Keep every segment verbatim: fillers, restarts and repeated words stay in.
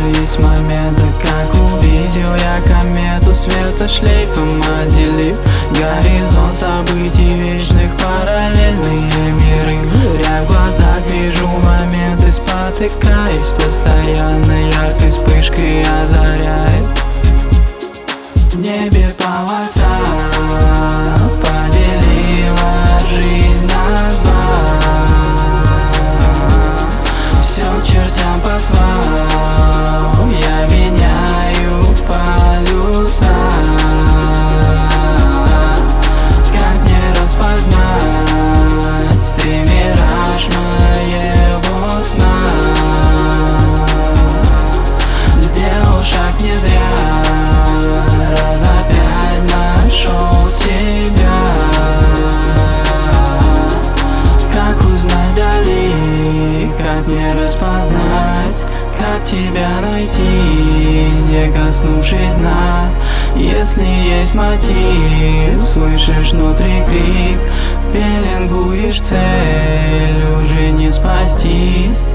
есть моменты, как увидел я комету, света шлейфом отделив горизонт событий вечных, параллельные миры. Ря в глазах вижу моменты, спотыкаюсь, постоянно яркой вспышкой озаряет. В небе полоса поделила жизнь на два. Все к чертям послал, я меняю полюса. Как мне распознать, ты мираж моего сна. Сделал шаг не зря, раз опять нашел тебя. Как узнать дали, как мне распознать, как тебя найти, не коснувшись дна. Если есть мотив, слышишь внутри крик, пеленгуешь цель, уже не спастись.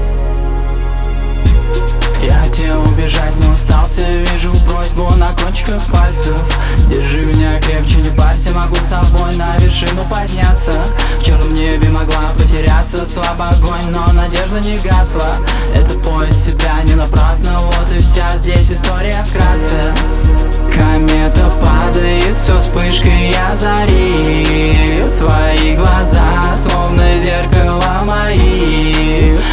Я хотел убежать, но устался, вижу просьбу на кончиках пальцев. Держи меня крепче, не парься, могу с тобой на вершину подняться. В черном небе могла потеряться, слабо огонь, но надежда не гасла. Это поиск себя не напрасно, вот и вся здесь история вкратце. Комета падает, все вспышкой озарит. Твои глаза, словно зеркало мои,